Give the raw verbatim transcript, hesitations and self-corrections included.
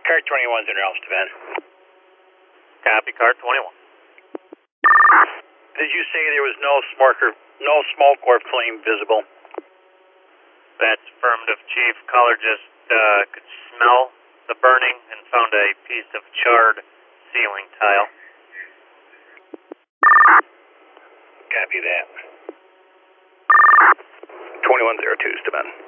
Car twenty-one's in Ralph's to Ben. Copy, car twenty-one. Did you say there was no smoke or, no smoke or flame visible? That's affirmative, Chief. Caller just uh, could smell the burning and found a piece of charred ceiling tile. Copy that. twenty-one oh two is to Ben.